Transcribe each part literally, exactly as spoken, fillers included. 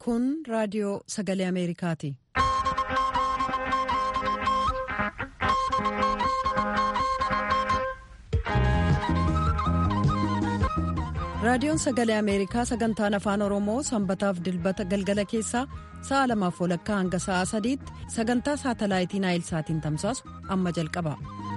Kun raadiyoo sagalee Ameerikaati. Raadiyoon sagalee Ameerikaa sagantaan afaan Oromoo sanbataaf dilbata galgala keessaa sa'a lamaaf walakkaa hanga sa'a sadiitti sagantaa saatalaayitii Naayilsaatiin tamsaasu amma jalqaba.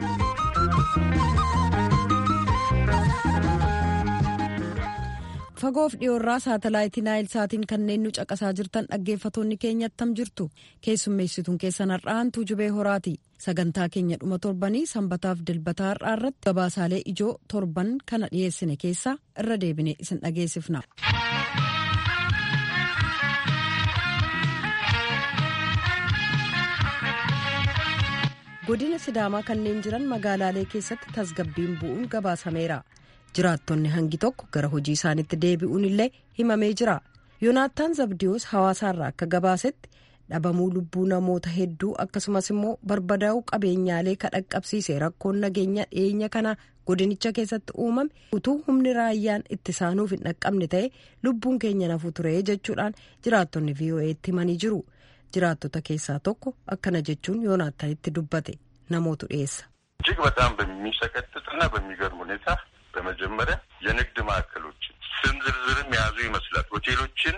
Fagoof dhiyoorraa saatalaayitii Naayilsaatiin kanneen nu caqasaa jirtan dhaggeeffatoonni keenya attam jirtu keessummeessituun keessan har'aan Tuujubee Horaati. Sagantaa keenya dhuma torbanii sanbataaf dilbataa har'aa irratti gabaasaalee ijoo torban kana dhiyeessine keessaa irra deebine isin dhageessifna. Godina Sidaamaa kanneen jiran magaalaalee keessatti tasgabbiin bu'uun gabaasameera. Jiraattonni hangi tokko gara hojii isaaniitti deebi'uun illee himamee jira. Yoonaataan Zabdiyoos hawaasaarraa akka gabaasetti dhabamuu lubbuu namoota hedduu akkasumas immoo barbadaa'uu qabeenyaalee kadhaqqabsiise rakkoon nageenya dhiyeenya kana godinicha keessatti uumame utuu humni raayyaan ittisaa nuuf hin dhaqqabne ta'e lubbuun keenya nafu ture jechuudhaan jiraattonni V O A'tti himanii jiru. Jiraattota keessaa tokko akkana jechuun Yoonaataanitti dubbate namootu dhiyeessa. እጅግ በጣም በሚሰቀጥጥና በሚገርም ሁኔታ በመጀመሪያ የንግድ ማዕከሎችን ስም ዝርዝርም የያዙ ይመስላል ሆቴሎችን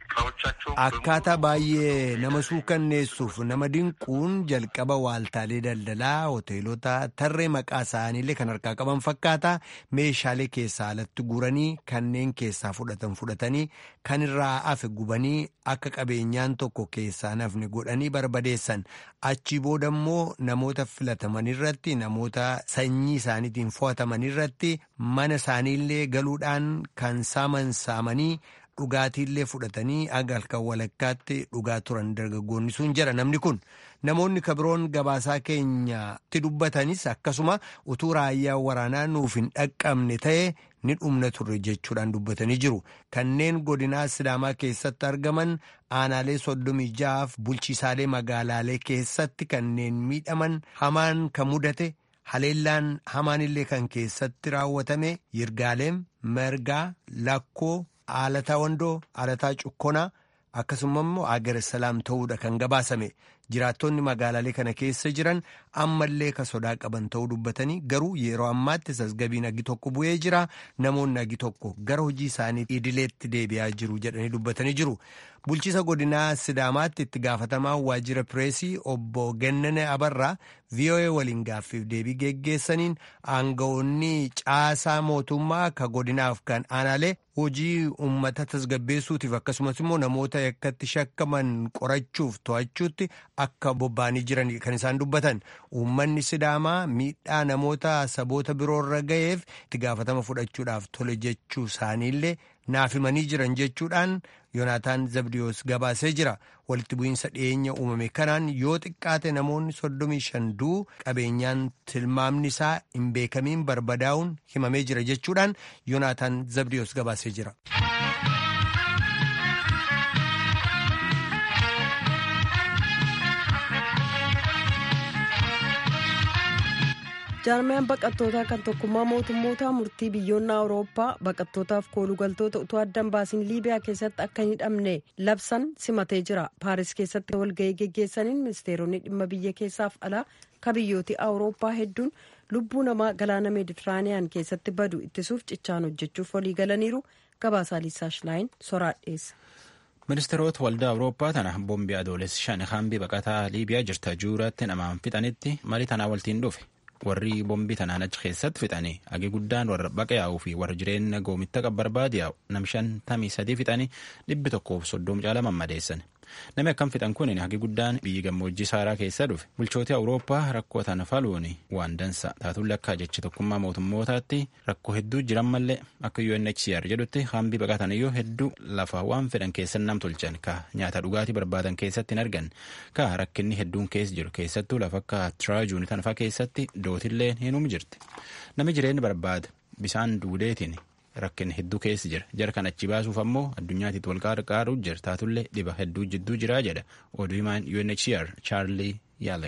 akkaataa baay'ee nama suukanneessuuf nama dinquun jalqaba waaltaalee daldalaa hoteelota tarree maqaa isaaniillee kan harkaa qaban fakkaata meeshaalee keessaa alatti guranii kanneen keessaa fudhatan fudhatanii kan irraa hafe gubanii akka qabeenyaan tokko keessaa nafne godhanii barbadeessan achi booda immoo namoota filataman irratti namoota sanyii isaaniitiin fo'ataman irratti mana isaaniillee galuudhaan kan saaman saamanii. Dhugaatiillee fudhatanii aga halkan walakkaatti dhugaa turan dargaggoonni sun jedha namni kun namoonni kabiroon gabaasaa keenyatti dubbatanis akkasuma utuu raayyaa waraanaa nuuf hin dhaqqabne ta'e ni dhumna turre jechuudhaan dubbatanii jiru kanneen godinaa Sidaamaa keessatti argaman aanaalee soddomii ja'aaf bulchiisaalee magaalaalee keessatti kanneen miidhaman hamaan kan mudate haleellaan hamaanillee kan keessatti raawwatame Yirgaaleem Mergaa Lakkoo. Aalataa Wandoo, Aalataa Cukkonaa akkasuma immoo Agar Salaam ta'uudha kan gabaasame. Jiraattonni magaalaalee kana keessa jiran ammallee ka sodaa qaban ta'uu dubbatanii garuu yeroo ammaatti tasgabbiin agi tokko bu'ee jira. Namoonni agi tokko gara hojii isaanii idileetti deebi'aa jiru jedhanii dubbatanii jiru. Bulchiisa godinaa Sidaamaatti itti gaafatamaa waajjira pireesii obbo Gennane Abarraa V O A waliin gaaffiif deebii geggeessaniin aangawoonni caasaa mootummaa ka godinaaf kan aanaalee hojii uummata tasgabbeessuutiif akkasumas immoo namoota yakkatti shakkaman qorachuuf to'achuutti akka bobba'anii jiran kan isaan dubbatan. Uummanni Sidaamaa miidhaa namoota saboota biroorra ga'eef itti gaafatama fudhachuudhaaf tole jechuu isaaniillee naaf himanii jiran jechuudhaan Yoonaataan Zabdiyoos gabaasee jira. Walitti bu'iinsa dhiyeenya uumame kanaan yoo xiqqaate namoonni soddomii shan du'uu qabeenyaan tilmaamni isaa hin beekamiin barbadaa'uun himamee jira jechuudhaan Yoonaataan Zabdiyoos gabaasee jira. Jaarmiyaan baqattootaa kan tokkummaa mootummootaa murtii biyyoonni Awurooppaa baqattootaaf koolugaltoota utuu addan baasiin Liibiyaa keessatti akka hin hidhamne labsan simatee jira. Paaris keessatti walga'ii geggeessaniin ministeeronni dhimma biyya keessaaf alaa ka biyyooti Awurooppaa hedduun lubbuu namaa galaana Meeditiraaniyaan keessatti badu ittisuuf cichaan hojjechuuf walii galaniiru. Gabaasaa Liisaa Shilaayin soraadheessa. Ministeerota waldaa Awurooppaa tana boombii adoolessa shan hambii baqataa Liibiyaa jirta juuratti namaan fixanitti marii tanaa waltiin dhufe. Warri boombii tanaan achi keessatti fixanii hagi guddaan warra baqa yaa'uu fi warra jireenya goomitta qabbarbaadi yaa'u nam shantamii sadii fixanii dhibbi tokkoof soddom caala mammadeessan. Namni akkam fixan kun hagi guddaan biyyi gammoojjii saaraa keessa dhufe. Bulchooti Awurooppaa rakkoo tana faluun waan dansa taatullee akka jechi tokkummaa mootummootaatti rakkoo hedduu jiran mallee akka U N H C R jedhutti hambii baqatan iyyuu hedduu lafa waan fedhan keessan nam tolchan ka nyaata dhugaatii barbaadan keessatti hin argan ka rakkinni hedduun keessa jiru keessattuu lafa akka Tiraajuun tanfaa keessatti dootillee hinum jirti. Namni jireenya barbaada bisaan duudeetiin rakkin hedduu keessa jira jara kan achi baasuuf ammoo addunyaatitti wal qarqaaruuf jira taatullee dhiba hedduu jidduu jiraa jedha oduu himaan U N H C R Charlie Yalex.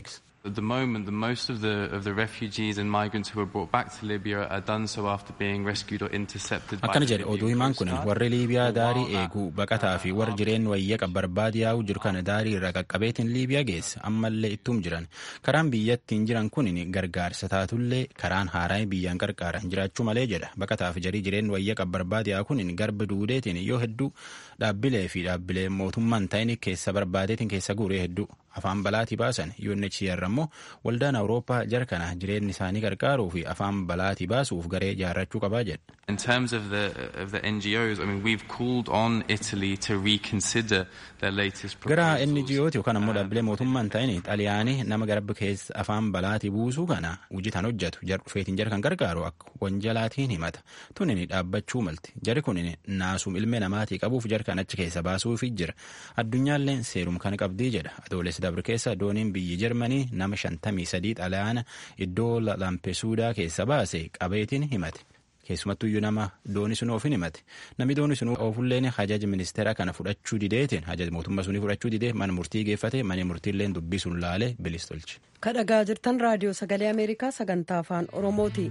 At the moment, the most of the of the refugees and migrants who were brought back to Libya are done so after being rescued or intercepted by akkana jedhe oduu himaan kun warri liibiyaa daarii eeguu baqataa fi warri jireen wayyaqa barbaade yaa'u jiru kana daarii irra qaqqabeetiin liibiyaa geesse ammallee ittum jiran karaan biyyattiin jiran kun gargaarsa taatullee karaan haaraan biyyaan qarqaaran jiraachuu malee jedha baqataa fi jarii jireen wayyaqa barbaade yaa'u kun garba duudeetiin yoo hedduu dhaabbilee fi dhaabbilee mootummaan ta'in keessa barbaadeetiin keessa guuree hedduu afaan balaatii baasan U N H C R ammoo waldaan Awurooppaa jara kana jireenyi isaanii qarqaaruu fi afaan balaatii baasuuf garee ijaarrachuu qabaa jedha. In terms of the of the N G Os, I mean we've called on Italy to reconsider their latest proposals. Gara N G Os yookaan ammoo dhaabbilee mootummaan ta'in xaliyaanii nama garba keessa afaan balaatii buusuu kana hojii tan hojjetu jar dhufeetiin jara kan qarqaaru akka wanjalaatiin himata. Tunini dhaabbachuu malti. Jari kun naasum ilmee namaatii qabuuf jara kan achi keessa baasuufi jira. Addunyaalleen seerum kan qabdii jedha. Adoolessa dabre keessa dooniin biyyi Jarmanii nama shantamii sadii xalayaana iddoo Lampesuudaa keessa baase qabeetiin himate. Keessumattuu iyyuu nama dooni sun oofin himate. Namni dooni sun oofulleen hajaja ministeera kana fudhachuu dideetiin hajaja mootummaa sunii fudhachuu didee mana murtii geeffate mana murtiilleen dubbii sun laalee bilis tolche. Kadhagaa jirtan raadiyoo sagalee Ameerikaa sagantaa afaan Oromooti.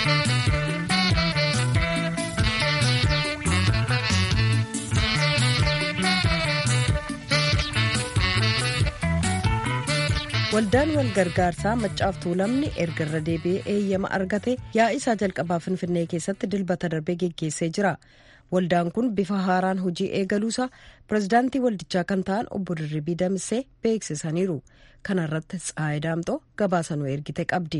Waldaan wal gargaarsaa Maccaaf Tuulamni erga irra deebi'ee eeyyama argate yaa'isaa jalqabaa Finfinnee keessatti dilbata darbee geggeessee jira. Waldaan kun bifa haaraan hojii eegaluusaa pirezidaantii waldichaa kan ta'an obbo Dirribii Damissee beeksisaniiru. Kana irratti Tsaayi Daamxoo gabaasanuu ergite qabdi.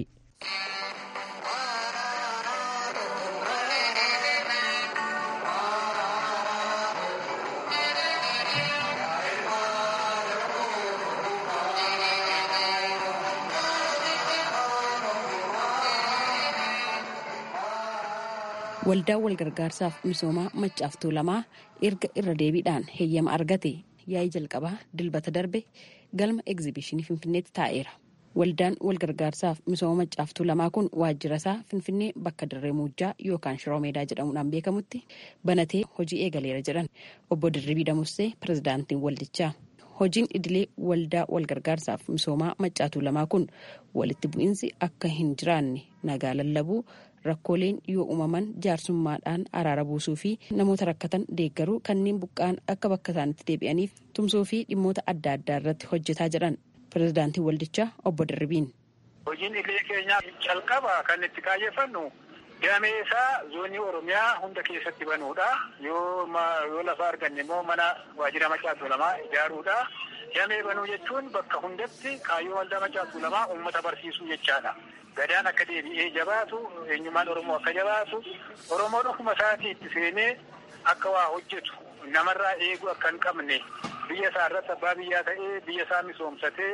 Waldaan walgargaarsaaf misoomaa Maccaaf Tuulamaa erga irra deebiidhaan heeyyama argate yaa'ii jalqabaa dilbata darbe galma egzibishinii Finfinneetti taa'eera. Waldaan walgargaarsaaf misooma Maccaaf Tuulamaa kun waajjira isaa Finfinnee bakka Dirree Muujjaa yookaan Shiroo Meedaa jedhamuudhaan beekamutti banatee hojii eegaleera jedhan obbo Dirribii Damussee pirezidaantiin waldichaa. Hojiin idilee waldaa walgargaarsaaf misoomaa Maccaaf Tuulamaa kun walitti bu'iinsi akka hin jiraanne nagaa lallabuu rakkooleen yoo uumaman jaarsummaadhaan araara buusuu fi namoota rakkatan deeggaruu kanneen buqqaan akka bakka isaanitti deebi'aniif tumsuu fi dhimmoota adda addaa irratti hojjetaa jedhan pirezidaantii waldichaa obbo Dirribiin. Hojiin idilee keenyaa calqaba kan itti kaayeffannu damee isaa zoonii Oromiyaa hunda keessatti banuudha. Yoo yoo lafa arganne immoo mana waajjira Maccaaf Tuulamaa ijaaruudha. Damee banuu jechuun bakka hundatti kaayyoo waldaa Maccaaf Tuulamaa uummata barsiisuu jechaadha. Gadaan akka deebi'ee jabaatu, eenyummaan Oromoo akka jabaatu, Oromoon ofuma isaatii itti seenee akka waa hojjetu, namarraa eeguu akka hin qabne, biyya isaa irratti abbaa biyyaa ta'ee, biyya isaa misoomsatee,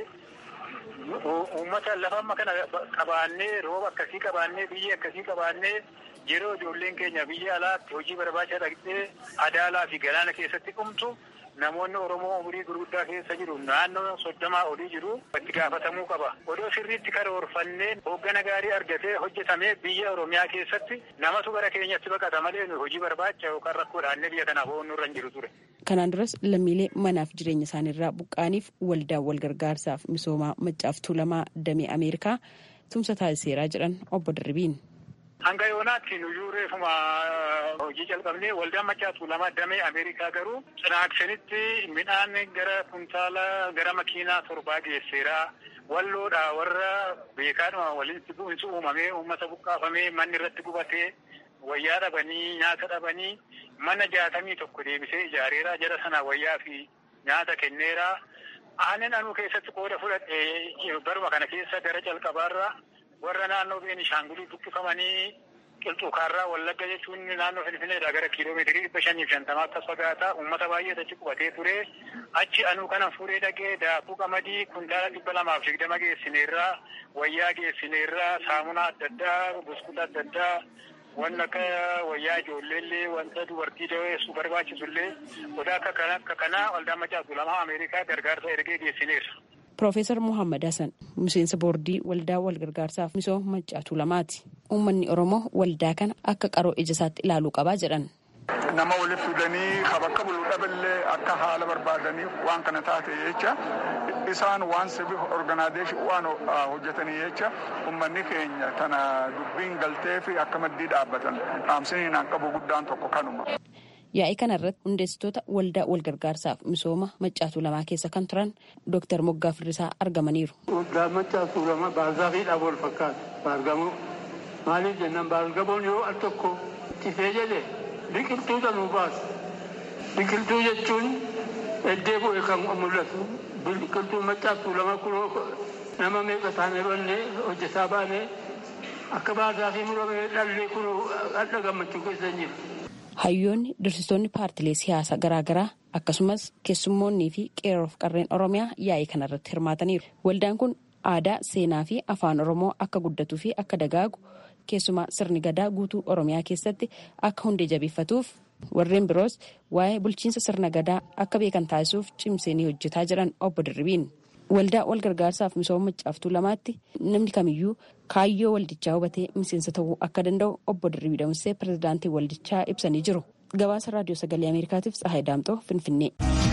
uummata lafa amma kana qabaannee, rooba akkasii qabaannee, biyya akkasii qabaannee, yeroo ijoolleen keenya biyya alaatti hojii barbaacha dhaqxee adaalaa fi galaana keessatti dhumtu, namoonni Oromoo umurii gurguddaa keessa jiru naannoo soddomaa olii jiru itti gaafatamuu qaba. Odoo sirriitti karoorfannee hooggana gaarii argatee hojjetamee biyya Oromiyaa keessatti namatu gara keenyatti baqata malee hojii barbaacha yookaan rakkoodhaan biyya kanaaf ooluu irra hin jiru ture. Kanaan duras lammiilee manaaf jireenya isaaniirraa buqqaaniif waldaan walgargaarsaaf misoomaa Maccaaf Tuulamaa damee Ameerikaa tumsa taasiseeraa jedhan obbo Dirribiin. Hanga yoonaatti nuyyuu reefuma hojii jalqabnee waldaan Maccaaf Tuulamaa damee Ameerikaa garuu cinaaksanitti midhaan gara kuntaala gara makiinaa torbaa geesseera. Walloodha warra beekaadhuma walitti bu'insi uumamee uummata buqqaafamee manni irratti gubatee wayyaa dhabanii nyaata dhabanii mana jaatamii tokko deebisee ijaareera. Jara sana wayyaa fi nyaata kenneera. Aannan anuu keessatti qooda fudhadhe baruma kana keessa gara calqabaarra warra naannoo Beenishaangulii buqqifamanii qilxuukaarraa Wallagga jechuun naannoo Finfinneedhaa gara kiiloomeetirii dhibba shanii fi shantamaa akkas fagaataa uummata baay'ee achi qubatee ture. Achi anuu kana fuudhee dhaqee daakuu qamadii kuntaala dhibba lamaaf digdama geessineerraa, wayyaa geessineerraa, saamunaa adda addaa, buskuta adda addaa, waan akka wayyaa ijoolleellee wanta dubartii daweessu barbaachisullee odaa akka kanaa waldaan Maccaaf Tuulamaa Ameerikaa gargaarsa ergee geessineerra. Piroofeesar Muhammad Hassan miseensa boordii waldaa walgargaarsaaf misooma Maccaaf Tuulamaati. Uummanni Oromoo waldaa kana akka qaroo ija isaatti ilaaluu qabaa jedhan. nama walitti fidanii bakka bulu dhaballee akka haala barbaadanii waan kana taate jecha isaan waan civic organization waan hojjetanii jecha uummanni keenya tana dubbiin galtee fi akka maddii dhaabbatan dhaamsiniin akka guddaan tokko kanuma. Yaa'ii kanarratti hundeessitoota waldaa walgargaarsaaf misooma Maccaa Tuulamaa keessa kan turan Dooktar Moggaa Firrisaa argamaniiru. Waldaa Maccaa Tuulamaa baazaafiidhaan wal fakkaatu baargamoo maaliif jennaan baargamoon yoo al tokko tifee jedhe biqiltuu tanuu baasu. Biqiltuu jechuun eddee bu'e kan mul'atu biqiltuu Maccaa Tuulamaa kunoo nama meeqa taanee bannee hojjetaa baanee akka baazaafii muramee dhallee kunoo adda gammachuu keessa hin jiru. Hayyoonni dursitoonni paartilee siyaasaa garaagaraa akkasumas keessummoonnii fi qeerroof qarreen Oromiyaa yaa'ii kanarratti hirmaataniiru. Waldaan kun aadaa, seenaa fi afaan Oromoo akka guddatuu fi akka dagaagu keessumaa sirni gadaa guutuu Oromiyaa keessatti akka hundee jabeeffatuuf warreen biroos waa'ee bulchiinsa sirna gadaa akka beekan taasisuuf cimsanii hojjetaa jiran obbo Dirribiin. Waldaa walgargaarsaaf misooma Maccaa Tuulamaatti namni kamiyyuu kaayyoo waldichaa hubatee miseensa ta'uu akka danda'u obbo Dirribii Damsee pirezidaantii waldichaa ibsanii jiru. Gabaasa raadiyoo sagalee Ameerikaatiif Tsahaay Daamxoo Finfinnee.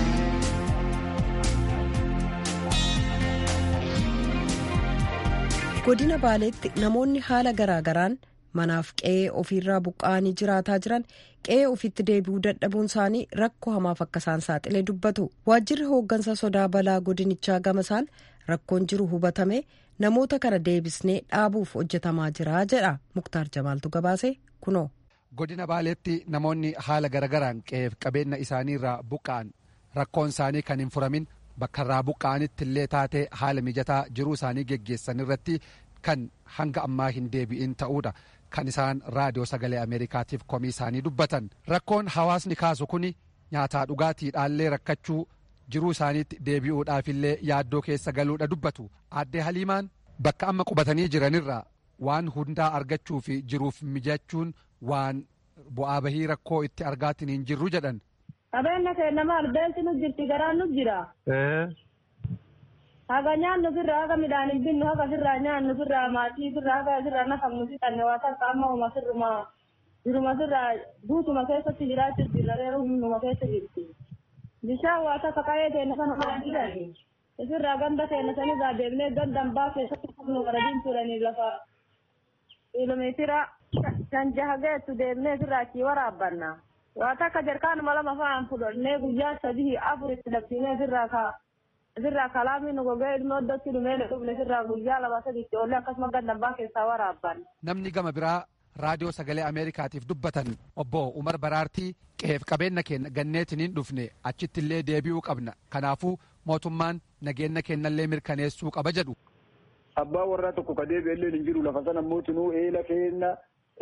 Godina Baaleetti namoonni haala garaagaraan manaaf qe'ee ofiirraa buqqa'anii jiraataa jiran qe'ee ofitti deebi'uu dadhabuun isaanii rakkoo hamaaf akka isaan saaxilee dubbatu. Waajjirri hooggansa sodaa balaa godinichaa gamasaan rakkoon jiru hubatame namoota kana deebisnee dhaabuuf hojjetamaa jira jedha. Muktaar Jamaaltu gabaase kunoo. Godina Baaleetti namoonni haala garagaraan qe'eef qabeenya isaaniirraa buqqa'an rakkoon isaanii kan hin furamin bakka irraa buqqa'anitti illee taatee haala mijataa jiruu isaanii geggeessan irratti kan hanga ammaa hin deebi'in ta'uudha. Kan isaan raadiyoo sagalee Ameerikaatiif komii isaanii dubbatan. Rakkoon hawaasni kaasu kuni nyaataa dhugaatiidhaallee rakkachuu jiruu isaaniitti deebi'uudhaafillee yaaddoo keessa galuudha dubbatu. Aaddee Haliimaan bakka amma qubatanii jiranirraa waan hundaa argachuu fi jiruuf mijachuun waan bu'aa bahii rakkoo itti argaatiin hin jirru jedhan. Qabeenya keenya maal beelti nu jirti garaan nu jira. Haga nyaannu firraa haga midhaan hin binnu haga firraa nyaannu firraa maatii firraa haga firraa nafamnu fixanne waa takka amma uma firruma jiruma firraa guutuma keessatti jiraachuu jirra reeru hunduma keessa jirti. Bishaan waa takka qa'ee keenya sana maan jedhani. Firraa ganda keenya sanirraa deemnee gandan baa keessatti fufnu qaradiin turanii lafa kiiloomeetira shan jaha geessu deemnee firraa achii waraabbanna. Waa takka jarkaanuma lama fa'aan fudhannee guyyaa sadii afuritti labsiinee firraa kaa. Sirraa kalaamii nu gogee ilmoo iddootti dhumee dhufne sirraa guyyaa lama sadiitti oollee akkasuma gannambaa keessaa waraabban. Namni gama biraa raadiyoo sagalee Ameerikaatiif dubbatan obbo Umar Baraartii qe'eef qabeenya keenya ganneetiniin dhufne achitti illee deebi'uu qabna. Kanaafuu mootummaan nageenya keenyallee mirkaneessuu qaba jedhu. Abbaa warraa tokko ka deebi'ellee hin jiru lafa sana mootinuu eela keenya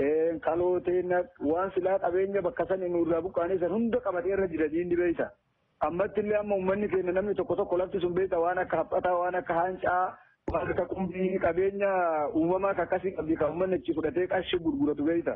kaloo teenya waan silaa qabeenya bakka sana nurraa buqqaanee san hunda qabatee irra jira diinni beeyta. Ammatti illee amma uummanni keenya namni tokko tokko lafti sun beekta waan akka haphataa waan akka haancaa waan akka qumbii qabeenya uumamaa akkasii qabdi kan uummanni achi fudhatee qarshii gurguratu beekta.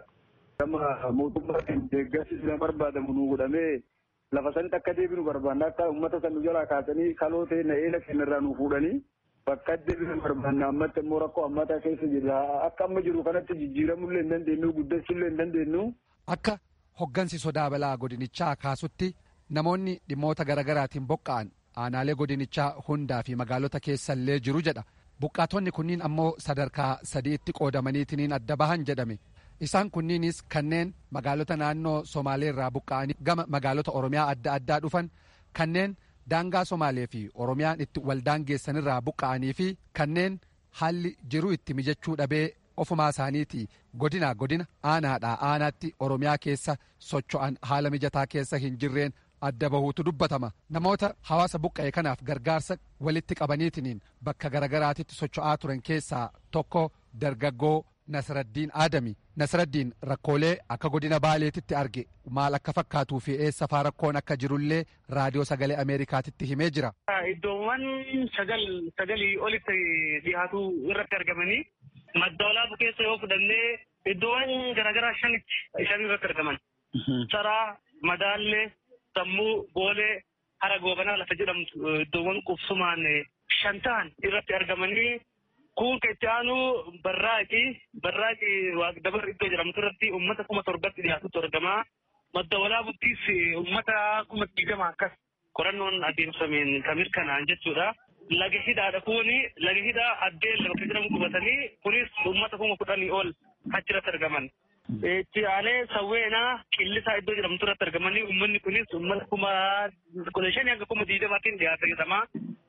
Amma mootummaan deeggarsi sila barbaadamu nu godhamee lafa sanitti akka deebinu barbaanna akka uummata san nu jalaa kaasanii kaloo ta'e na eela keenya irraa nu fuudhanii bakka deebinu barbaanna ammatti immoo rakkoo ammataa keessa jirra akka amma jiru kanatti jijjiiramullee hin dandeenyu guddachuullee hin dandeenyu. Akka hoggansi sodaa balaa godinichaa kaasutti. Namoonni dhimmoota garagaraatiin buqqa'an aanaalee godinichaa hundaa fi magaalota keessallee jiru jedha. Buqqaatonni kunniin ammoo sadarkaa sadiitti qoodamaniitiin adda bahan jedhame. Isaan kunniinis kanneen magaalota naannoo Somaaleerraa buqqa'anii gama magaalota Oromiyaa adda addaa dhufan kanneen daangaa Somaalee fi Oromiyaan itti waldaan geessanirraa buqqa'anii fi kanneen haalli jiru itti mijachuu dhabee ofumaa isaaniiti godina godina aanaadhaa aanaatti Oromiyaa keessa socho'an haala mijataa keessa hin jirreen. Adda bahuutu dubbatama. Namoota hawaasa buqqa'e kanaaf gargaarsa walitti qabaniitiin bakka garagaraatitti socho'aa turan keessaa tokko dargaggoo Nasraddiin Aadami. Nasraddiin rakkoolee akka godina Baaleetitti arge maal akka fakkaatuu fi eessa faa rakkoon akka jirullee raadiyoo sagalee Ameerikaatitti himee jira. Iddoowwan sagal sagalii olitti dhiyaatu irratti argamanii madda olaanaa keessa yoo fudhannee iddoowwan garagaraa shanitti shan irratti argaman. Saraa, Madaallee. Sammuu boolee hara goobanaa lafa jedhamtu iddoowwan qubsumaan shan ta'an irratti argamanii kun itti aanu barraaqii barraaqii waaqdabar iddoo jedhamtu irratti uummata kuma torbatti dhiyaatutu argama. madda walaabuttis uummata kuma digdama akkas qorannoon adeemsameen kan mirkanaan jechuudha. Laga hidhaadha kuni laga hidhaa addeen bakka jedhamu qubatanii kunis uummata kuma kudhanii ol achirratti argaman. Itti aanee sawweenaa qillisaa iddoo jedhamtu irratti argamanii uummanni kunis uummata kuma kudha shanii hanga kuma digdamaatiin dhiyaatama.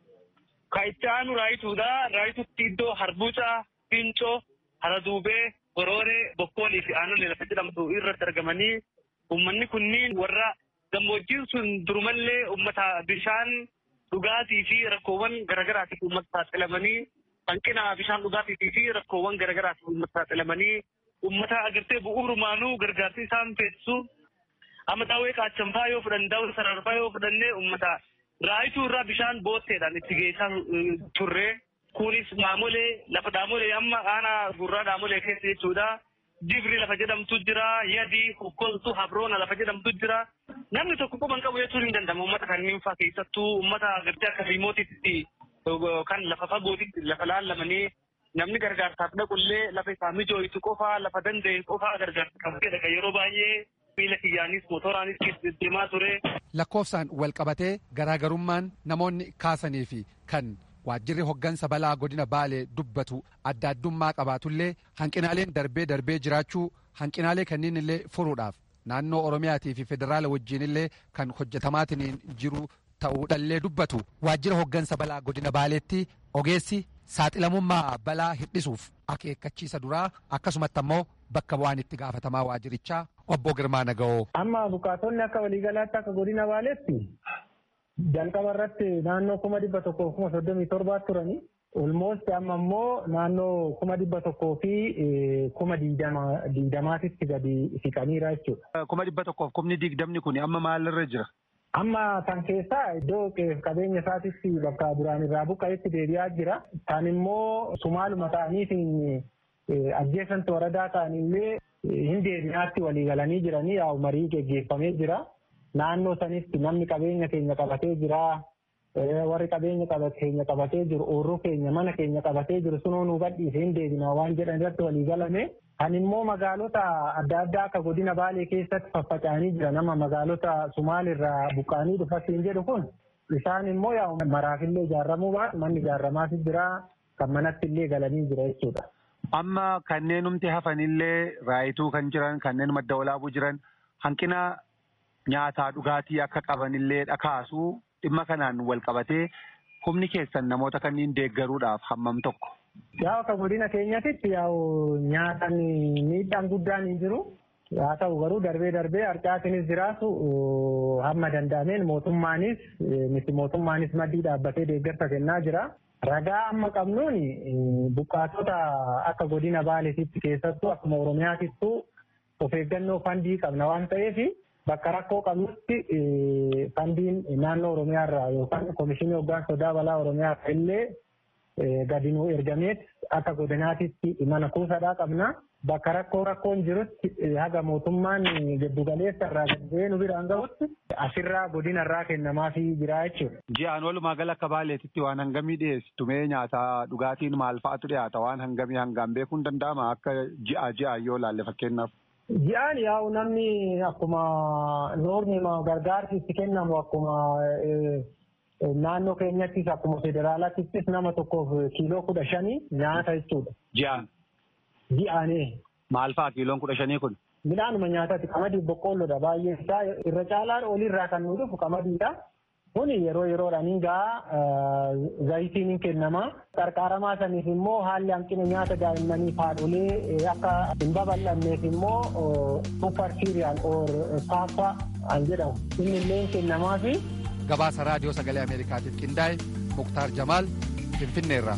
Ka itti aanu raayituudha. Raayituutti iddoo harbuucaa, fincoo, haraduubee, gorooree, bokkoolii fi aanolee lafa jedhamtu irratti argamanii uummanni kunniin warra gammoojjiin sun durumallee uummata bishaan dhugaatii fi rakkoowwan garaagaraatiif uummata saaxilamanii hanqina bishaan dhugaatii fi rakkoowwan garaagaraatiif uummata saaxilamanii uummata agartee bu'uurumaanuu gargaarsi isaan feesisu amma daawwee qaachanfaa yoo fudhanne daawwee sararfaa yoo fudhanne uummata raayituu irraa bishaan bootteedhaan itti geessaa turre kunis dhaamolee lafa dhaamolee amma aanaa gurraa dhaamolee keessa jechuudha. Dibri lafa jedhamtu jira, yadi, kokkoltu, habroona lafa jedhamtu jira. Namni tokko quban qabu jechuun hin danda'amu. Uummata kanneen fa'aa keessattuu uummata agartee akka riimootiitti kan lafa fagootitti lafa laallamanii namni gargaarsaaf dhaqullee lafa isaa mijooyitu qofaa lafa danda'e qofaa gargaarsa qabu kan yeroo baay'ee miila kiyyaanis motoraanis keessa deemaa ture. Lakkoofsaan wal qabatee garaagarummaan namoonni kaasanii fi kan waajjirri hoggansa balaa godina Baalee dubbatu adda addummaa qabaatullee hanqinaaleen darbee darbee jiraachuu hanqinaalee kanneen illee furuudhaaf naannoo Oromiyaatii fi federaala wajjiinillee kan hojjetamaatiin jiru ta'uudhallee dubbatu. Waajjira hoggansa balaa godina Baaleetti ogeessi saaxilamummaa balaa hir'isuuf akeekkachiisa duraa akkasumatti ammoo bakka bu'aan itti gaafatamaa waajjirichaa obbo Girmaa Naga'oo. Amma bukaatonni akka waliigalaatti akka godina Baaleetti jalqaba irratti naannoo kuma dhibba tokkoo kuma soddomii torbaa turanii olmoost amma immoo naannoo kuma dhibba tokkoo fi kuma digdamaatitti gadi siqaniira jechuudha. Kuma dhibba tokkoof kumni digdamni kun amma maalirra jira? Amma kan keessaa iddoo qabeenya isaatitti bakka duraan irraa buqqa'etti deebi'aa jira. Kan immoo sumaaluma ta'aniitiin ajjeesantu waradaa ta'anillee hin deebi'aatti walii galanii jiranii yaa'u marii geggeeffamee jira. Naannoo sanitti namni qabeenya keenya qabatee jira. Warri qabeenya keenya qabatee jiru oorruu keenya mana keenya qabatee jiru sunoo nu gadhiise hin deebina waan jedhan irratti walii galame. Kan immoo magaalota adda addaa akka godina Baalee keessatti faffaca'anii jira nama magaalota Sumaalirraa buqqaanii dhufatiin jedhu kun isaan immoo yaa'u maraafillee ijaarramuu baatu manni ijaarramaas jira kan manatti illee galanii jira jechuudha. Amma kanneen humti hafanillee raayituu kan jiran kanneen madda walaabuu jiran hanqina nyaataa dhugaatii akka qabanillee dhakaasuu dhimma kanaan wal qabatee humni keessan namoota kanneen deeggaruudhaaf hammam tokko. Yaa akka godina keenyatti yaa'u nyaatan miidhaan guddaan hin jiru. Haa ta'u garuu darbee darbee harcaatinis jiraatu hamma danda'ameen mootummaanis miti mootummaanis maddii dhaabbatee deeggarsa kennaa jira. Ragaa amma qabnuun buqqaatota akka godina Baaleetitti keessattuu akkuma Oromiyaatittuu of eeggannoo fandii qabna waan ta'eef bakka rakkoo qabnutti fandiin naannoo Oromiyaarraa yookaan komishinii hoggaan sodaa balaa Oromiyaarraa illee gadi nuu ergameet akka godinaatitti mana kuusadhaa qabna. Bakka rakkoo rakkoon jirutti haga mootummaan giddugaleessa irraa gadee nu biraan gahutti asirraa godinarraa kennamaafii jira jechuudha. Ji'aan walumaa gala akka Baaleetitti waan hangamii dhiyeessitu mee nyaataa dhugaatiin maal fa'atu dhiyaata waan hangamii hangaan beekuun danda'ama akka ji'a ji'a yoo laalle fakkeenyaaf. Ji'aan yaa'u namni akkuma noorni gargaarsi itti kennamu akkuma naannoo keenyattis akkuma federaalaattis nama tokkoof kiiloo kudha shanii nyaata jechuudha. Ji'aan. Ji'aanii. Maal fa'a kiiloon kudha shanii kun? Midhaanuma nyaataati qamadii boqqoolloodha baay'ee isaa irra caalaan olirraa kan nu dhufu qamadiidha. Kuni yeroo yeroodhaan gaa zayitiin hin kennama. Qarqaaramaa saniif immoo haalli hanqina nyaata daa'immanii haadholee akka hin babal'anneef immoo super cereal or paappaa an jedhamu inni illee hin kennamaa fi. Gabaasa raadiyoo sagalee Ameerikaatiif qindaa'e Muktaar Jamaal Finfinneerraa.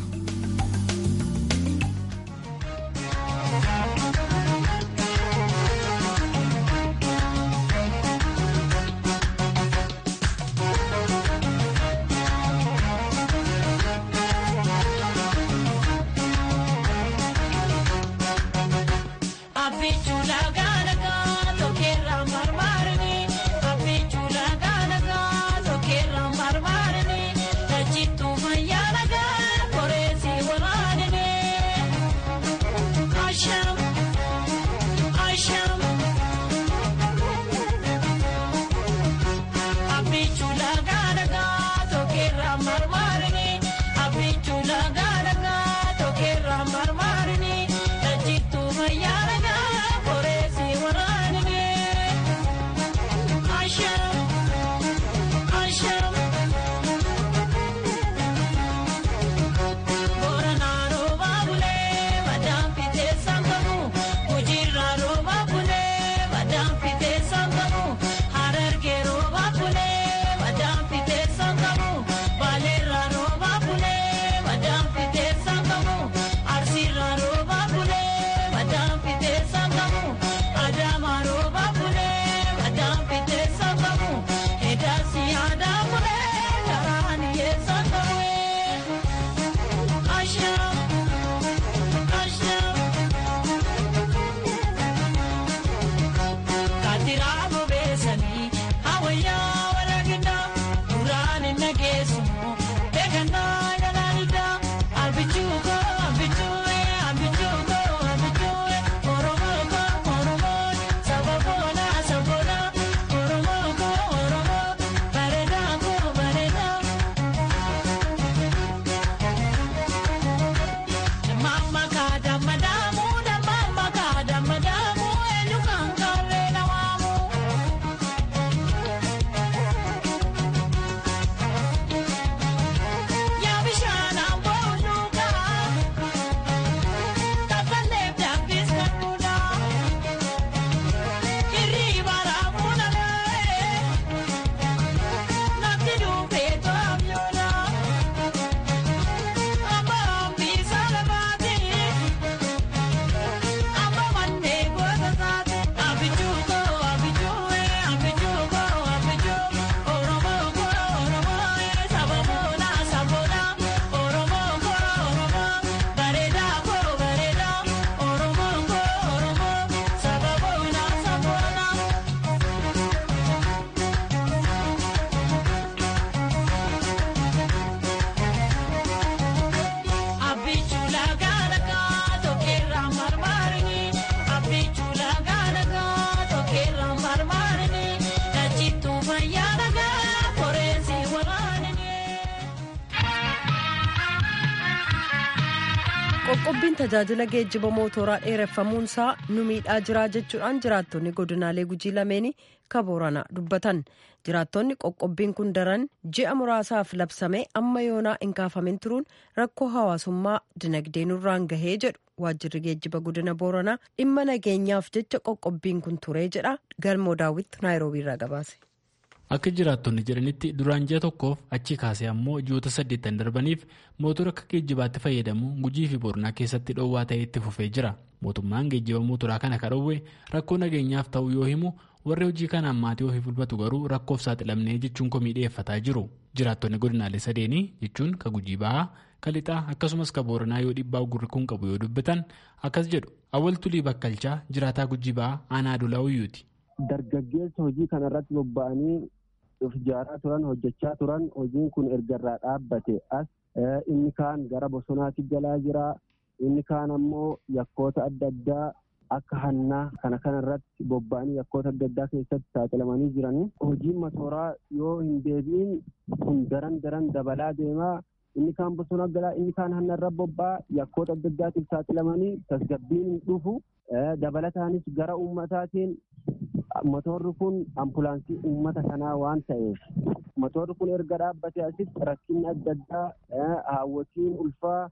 qoqqobbiin tajaajila geejjiba mootoraa dheereffamuunsaa nu miidhaa jiraa jechuudhaan jiraattonni godinaalee gujii lameenii kabooranaa dubbatan. Jiraattonni qoqqobbiin kun daran ji'a muraasaaf labsamee amma yoonaa hin kaafamin turuun rakkoo hawaasummaa dinagdee nurraan gahee jedhu waajjirri geejjiba godina booranaa dhimma nageenyaaf jecha qoqqobbiin kun turee jedha. Galmoo daawwitti naayiroobiirraa gabaase. Akka jiraattonni jedhanitti duraan ji'a tokkoof achi kaasee ammoo ji'oota saddeettan darbaniif mootora akka geejjibaatti fayyadamu gujii fi booranaa keessatti dhoowwaa ta'ee itti fufee jira. Mootummaan geejjiba mootoraa kana ka dhoowwe rakkoo nageenyaaf ta'uu yoo himu warri hojii kanaan maatii ofii bulbatu garuu rakkoof saaxilamnee jechuun komii dhiyeeffataa jiru. Jiraattonni godinaalee sadeenii jechuun ka gujii bahaa, ka lixaa akkasumas ka booranaa yoo dhiibbaa gurri kun qabu yoo dubbatan akkas jedhu. Awwal Tulii Bakkalchaa jiraataa gujii bahaa aanaa Dulaa Uyyuuti. Dargaggeessa hojii kanarratti bobba'anii of ijaaraa turan hojjechaa turan hojiin kun ergarraa dhaabbate as inni kaan gara bosonaatti galaa jira inni kaan ammoo yakkoota adda addaa akka hannaa kana kanarratti bobba'anii yakkoota adda addaa keessatti saaxilamanii jiranii hojiin mootoraa yoo hin deebi'in kun daran daran dabalaa deemaa inni kaan bosona galaa inni kaan hannarra bobba'a yakkoota adda addaatiif saaxilamanii tasgabbiin hin dhufu dabalataanis gara uummataatiin motorri kun ambulaansii uummata kanaa waan ta'eef motorri kun erga dhaabbate asitti rakkinni adda addaa haawwatiin ulfaa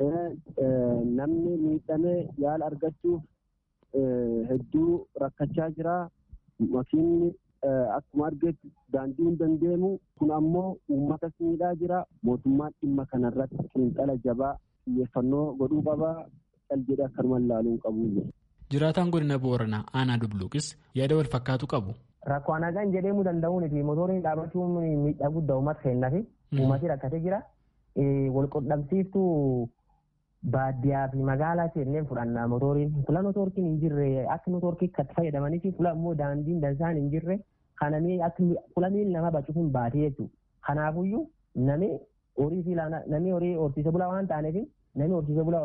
namni miidhamee yaala argachuuf hedduu rakkachaa jira. Makiinni akkuma argetti daandii hin dandeemu kun ammoo uummatas miidhaa jira. Mootummaan dhimma kanarratti xiinxala jabaa xiyyeeffannoo godhuu qabaa cal jedhee akkanumaan ilaaluu hin qabu. Jiraataan godina booranaa aanaa dubluuqis yaada wal fakkaatu qabu. Rakkoo nagaan jedhamuu danda'uun fi motoriin dhaabachuun miidhaa guddaa uummata kennaa fi uummati rakkatee jira. Wal qunnamsiiftuu baadiyyaa fi magaalaa seenneen fudhannaa motoriin fuula motorkiin hin jirre akka motorkii itti fayyadamanii fi fuula immoo daandiin dansaan hin jirre kanamee akka fuula miil nama bacuuf hin baatee jechuudha. Kanaafuyyuu namni horii fi namni horii horsiise bulaa waan taaneef namni horsiise bulaa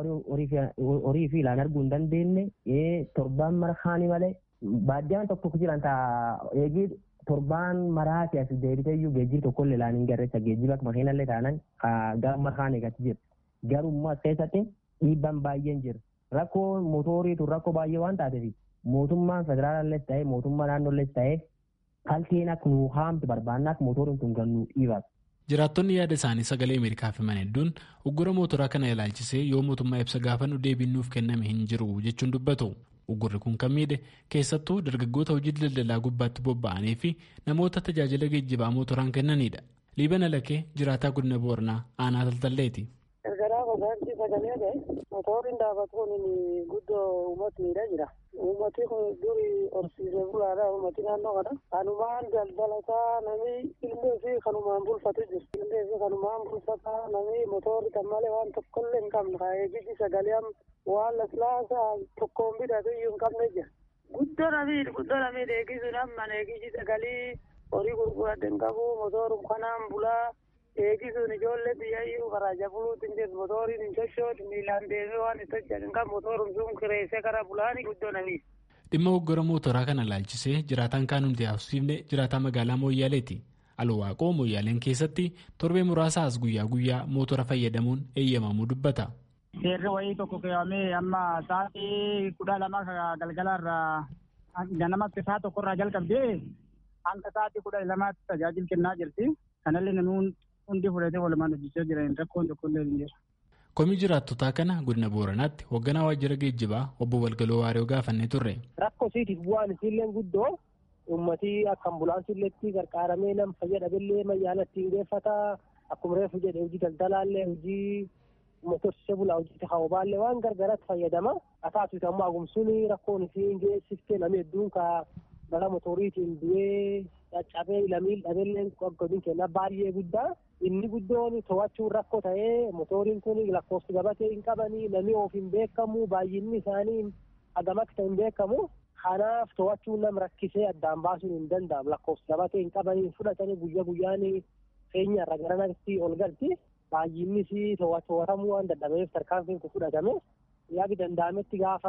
horii fi laan arguu hin dandeenye torbaan marhaanii malee baadiyyaan tokko tokko jiran ta'a eegii torbaan maraa keessatti deebiteeyyuu geejjiba tokkollee laan hin garreessa geejjiba makiinallee taanan gara marhaan eeggatti jira. Garuu immoo as keessatti dhiibbaan baay'een jira. Rakkoo mootoriitu rakkoo baay'ee waan taateef mootummaan federaalaallees ta'ee mootummaa naannoollees ta'ee kalteen akka nuu haamtu barbaannaa akka mootoriin kun gannuu dhiibaatu. Jiraattonni yaada isaanii sagalee Ameerikaaf himan hedduun uggura mootoraa kana ilaalchisee yoo mootummaa ibsa gaafannu deebiin nuuf kenname hin jiru jechuun dubbatu. Uggurri kun kan miidhe keessattuu dargaggoota hojii daldalaa gubbaatti bobba'anii fi namoota tajaajila geejjibaa mootoraan kennanidha. Liibana Lakee jiraataa godina Booranaa aanaa Taltalleeti. Gargaraa gogaantii sagalee ta'e motoriin dhaabatuun guddoo uummatniidha jira. Uummati kun durii horsiisee bulaadha. Uummati naannoo kana kanumaan daldalataa namni illee fi kanumaan bulfatu jiru. Illee fi kanumaan bulfataa namni motorri kan malee waan tokkollee hin qabne eegisi sagalee waan laslaasaa tokkoon bidhatu iyyuu hin qabne jira. Guddoo namni guddoo namni eegisuun amma eegisi sagalee horii gurguradde hin qabu motorri kanaan bulaa. Eegisuun ijoollee biyyayyuu baraaja buluutiin jiru motoriin hin sochootu miilaan deemee waan itti hojjetan kan motoriin sun kireessee karaa bulaanii guddoo namiif. Dhimma uggura mootoraa kana ilaalchisee jiraataan kaan hundi haasofsiifne jiraataa magaalaa Mooyyaaleeti. Alwaaqoo Mooyyaaleen keessatti torbee muraasaas guyyaa guyyaa mootora fayyadamuun eeyyamamuu dubbata. Seerri wayii tokko keewwamee amma sa'aatii kudha lama galgalaarraa ganamatti sa'a tokkorraa jalqabdee hanga sa'aatii kudha lamaatti tajaajila kennaa jirti. Kanallee namoonni hundi fudhatee walumaan hojjechaa jiran rakkoon tokkollee hin jiru. Komii jiraattotaa kana godina Booranaatti hoogganaa waajjira geejjibaa obbo Walgaloo Waariyoo gaafannee turre. Rakkoo isiitiif bu'aan isiillee guddoo uummatii akka ambulaansiilleetti gargaaramee nama fayyadamellee mayyaalatti hin geeffataa akkuma reefu jedhe hojii daldalaallee hojii motorsiisee bulaa hojii hawaasaallee waan gargaaratti fayyadama. Ataasisu ammoo agumsuun rakkoon isii hin geessiftee namni hedduun ka balaa motoriitiin du'ee caccabee lamiin dhabeelleen godin kenna baay'ee guddaa. Inni guddoon to'achuun rakkoo ta'ee motoriin kun lakkoofsi gabatee hin qabanii namni of hin beekamu baay'inni isaanii hagam akka hin beekamu. Kanaaf to'achuun nama rakkisee addaan baasuun hin danda'amu. Lakkoofsi gabatee hin qabanii fudhatanii guyyaa guyyaan keenya irra garanatti ol galti. Baay'innis to'atamuu waan dadhabeef tarkaanfiin kun fudhatame. Yaadi danda'ametti gaafa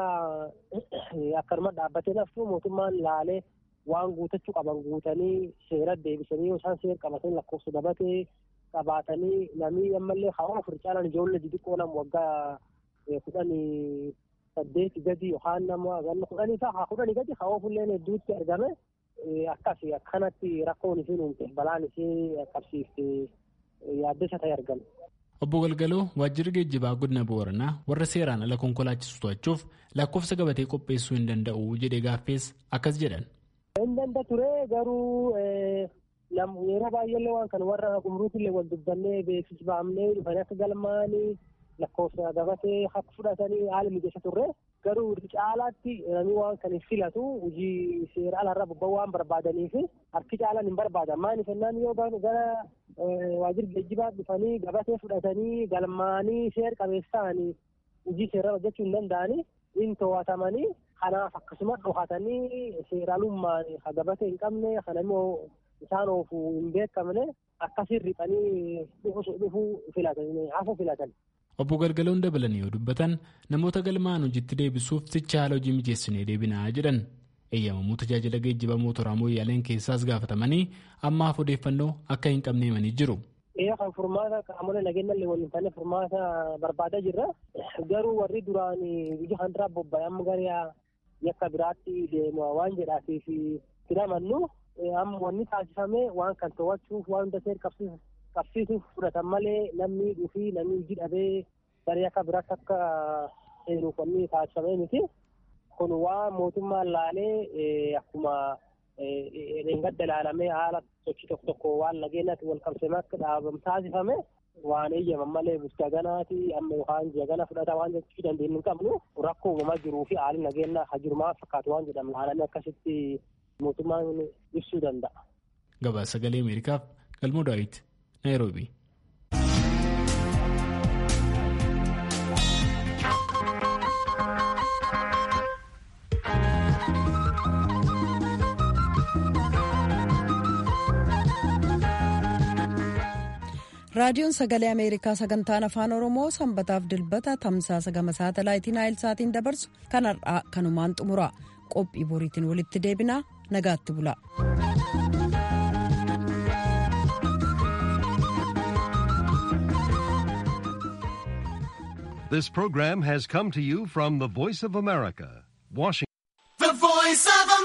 akkanuma dhaabbatee naftu mootummaan laalee waan guutachuu qaban guutanii seera deebisanii yoo isaan seera qabatanii lakkoofsa gabatee qabaatanii namni ammallee hawa ofirra caalan ijoollee xixiqqoo nama waggaa kudhanii saddeeti gadi yookaan nama ganna kudhanii ta'a kudhanii gadi haa oofulleen hedduutti argame akkas akkanatti rakkoon isiin uumte balaan isii qabsiifte yaaddessa ta'e argame. Obbo Galgaloo waajjirri geejjibaa godina Booranaa warra seeraan ala konkolaachisu to'achuuf lakkoofsa gabatee qopheessuu hin danda'u jedhee gaaffees akkas jedhan. Hin danda'a ture garuu yeroo baay'eellee waan kan warra gumruutillee wal dubbannee beeksisbaamnee dhufanii akka galmaanii lakkoofsa gabatee akka fudhatanii haala mijeessa turre garuu caalaatti namni waan kan filatu hojii seera alaarraa bobba'uu waan barbaadaniif harki caalaan hin barbaadan maaliif jennaan yoo gara waajjira geejjibaa dhufanii gabatee fudhatanii galmaanii seera qabeessa'anii hojii seeraa hojjechuu hin danda'anii hin to'atamanii kanaaf akkasuma dhokatanii seeraalummaan gabatee hin qabne kana immoo isaan oofuu hin beekamne akkasiin riphanii dhufuu filatan hafu filatan. Obbo Galgaloon dabalanii yoo dubbatan namoota galmaan hojiitti deebisuuf sicha haala hojii mijeessinee deebinaa jedhan eeyyamamuu tajaajila geejjibaa mootoraa mooyyaaleen keessaas gaafatamanii ammaaf odeeffannoo akka hin qabne himanii jiru. Eeyyama kan furmaata qaamolee nageenyallee waliin taane furmaata barbaadaa jirra garuu warri duraan biyya handaraa bobba'e amma gara yakka biraatti deemu waan jedhaatiif fidamannu amma wanni taasifame waan kan to'achuuf waan hunda seera qabsiisuuf. qabsiisuuf fudhatan malee namni dhufii namni hojii dhabee garee akka biraatti akka seenuuf wanni taasifamee miti. Kun waan mootummaan laalee akkuma dheengadda ilaalamee haala sochii tokko tokko waan nageenyaatti wal qabsiisee akka dhaabamu taasifame waan eeyyaman malee bulchaa ganaati amma yookaan ji'a gana fudhata waan jechuu dandeenyu hin qabnu rakkoo uumamaa jiruu fi haalli nageenyaa hajirumaa fakkaatu waan jedhamu laalamee akkasitti mootummaan ibsuu danda'a. Gabaasa sagalee Ameerikaaf Galmoo Daawit. Nairobi. Raadiyoon Sagalee Ameerikaa sagantaan afaan Oromoo sanbataaf dilbata tamsaasa gama saatalaayitii Naayilsaatiin dabarsu kan har'aa kanumaan xumura qophii boriitiin walitti deebinaa nagaatti bula. This program has come to you from the Voice of America, Washington.